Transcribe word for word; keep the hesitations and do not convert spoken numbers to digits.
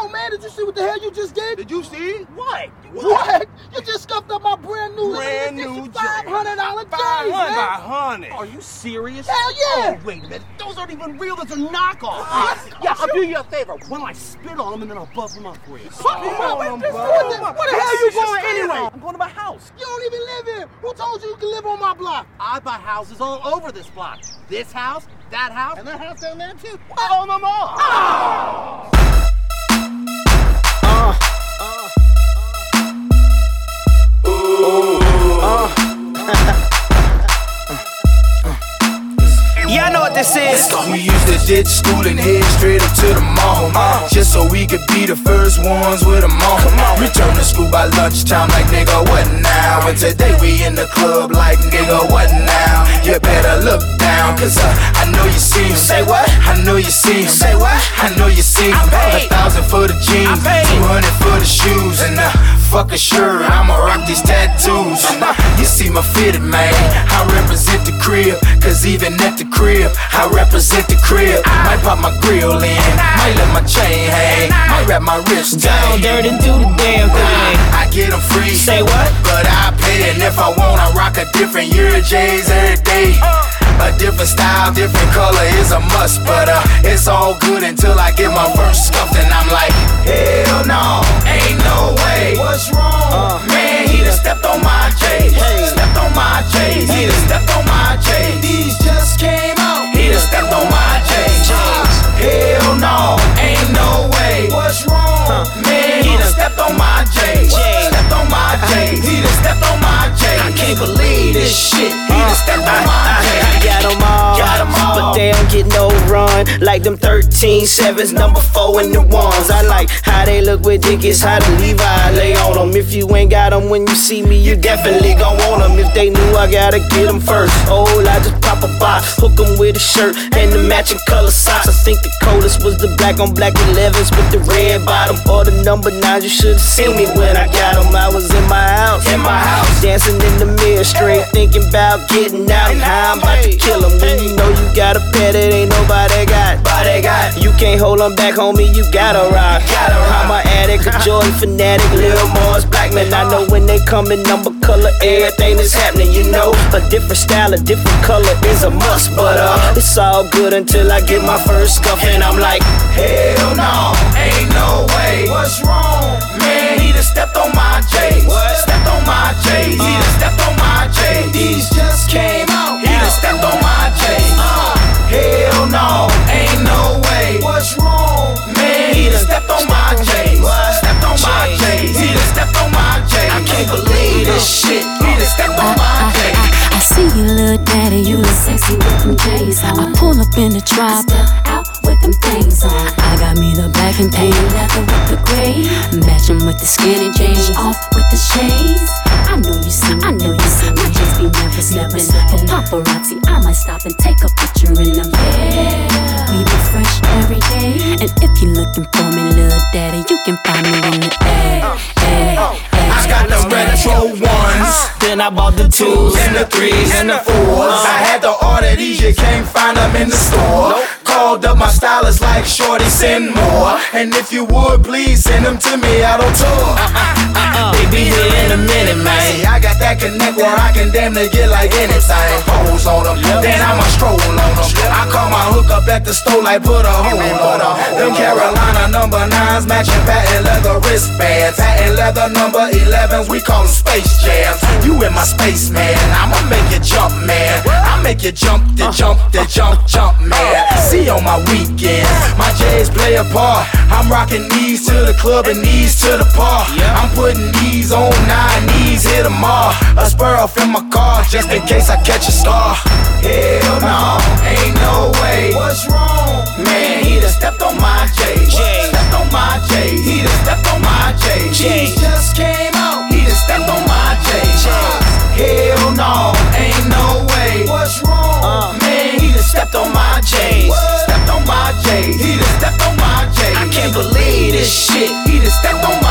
Yo, man, did you see what the hell you just did? Did you see? What? What? You just scuffed up my brand new brand new five hundred dollar J's, five hundred, man. five hundred. Are you serious? Hell yeah! Oh, wait a minute. Those aren't even real. That's a knockoff. Uh, yeah, I'll do you a favor. Why don't I spit on them and then I'll buzz them up for you? Fuck me, man. What the what the hell you going anyway? I'm going to my house. You don't even live here. Who told you you can live on my block? I buy houses all over this block. This house, that house, and that house down there too. I own them all. Oh. Uh, uh, uh, ooh, uh. Y'all know what this is. We used to ditch school and head straight up to the mall, uh, just so we could be the first ones with them on. Return to school by lunchtime like nigga, what now? And today we in the club like nigga, what now? You better look down, cause uh, I know you see him. Say what? I know you see him. Say what? I know you see him. A thousand for the jeans, two hundred for the shoes, and uh, fuck a shirt, I'ma rock these tattoos. Uh, you see my fitted, man, I represent the crib, cause even at the crib, I represent the crib. Might pop my grill in, might let my chain hang, might wrap my wrist down dirt and do the damn thing. I get them free. Say what? But I pay, and if I want, I rock a different year J's every day. A different style, different color is a must, but uh, it's all good until I get my first scuffed, and I'm like, hell no, ain't no way. What's wrong? Uh, Man, he done stepped on my J's, hey. stepped on my J's, he done stepped on my J's. These just came out, he done stepped on my J's. Hell no, ain't no way. What's wrong? Man, he done stepped on my J's, stepped on my J's, he done stepped on my J's. I can't believe this shit, he done stepped on my J's. Got them all, got them all, but they don't get no run like them thirteen sevens, number four and the ones. I like how they look with dick, it's how the Levi lay on them. If you ain't got them when you see me, you definitely gon' want them. If they knew, I gotta get them first. Oh, I just pop a box, hook them with a shirt and the matching color socks. I think the coldest was the black on black elevens with the red bottom, or the number nines. You should've seen me when I got them. I was in my house, in my house, dancing in the mirror, straight thinking about getting out and how I'm about to kill them. When you know you got a pet, it ain't nobody got. Body got. You can't hold them back, homie, you gotta rock. Gotta rock. I'm a addict, a Jordan fanatic, Lil Mars Blackman. I know when they come in number, color, everything that's happening. You know, a different style, a different color is a must. But uh, it's all good until I get my first scuff, and I'm like, hell no, ain't no way. What's wrong? Man, he done stepped on my J's, stepped on my J's, he done stepped on my J's. These just came out, he done stepped on my J's. Uh, hell no, ain't no way. What's wrong? Man, he done stepped on my J's, stepped on my J's, he done stepped on my J's. I can't believe this shit, he done stepped on my J's. I see you, little daddy, you look sexy with them J's on. I pull up in the drop, step out with them things on. I got me the black and tan leather with the gray, matching with the skinny jeans, off with the shades. I know you see me, I know you see me. My jeans be never slipping. For paparazzi, I might stop and take a picture in them. Yeah, we be fresh every day. And if you looking for me, little daddy, you can find me in the air. I got the retro ones, then I bought the twos and the threes and the fours. I had to order these, you can't find them in the store. Called up my stylist like, shorty, send more. And if you would, please send them to me out on tour. They be here in a minute, man. See, I got that connect where I can damn near get like anything. Pose on them, then I'ma stroll on them. I call my hook up at the store like put a hole on them. Them Carolina number nines matching patent leather wristbands. Patent leather number elevens, we call them Space Jams. You in my space, man, I'ma make you jump, man. I make you jump, the jump, the jump, jump, man. See on my weekends, my J's play a part. I'm rocking these to the club and these to the bar. I'm putting these on nine knees, hit them all. A spur off in my car, just in case I catch a star. Hell no, ain't no way. What's wrong? Man, he done stepped on my J's, stepped on my J's, he done stepped on my J's. These just came out, he done stepped on my J's. Hell no, ain't no way. What's wrong? Man, he done stepped on my J's, stepped on my J's, he done stepped on my J's. I can't believe this shit, he done stepped on my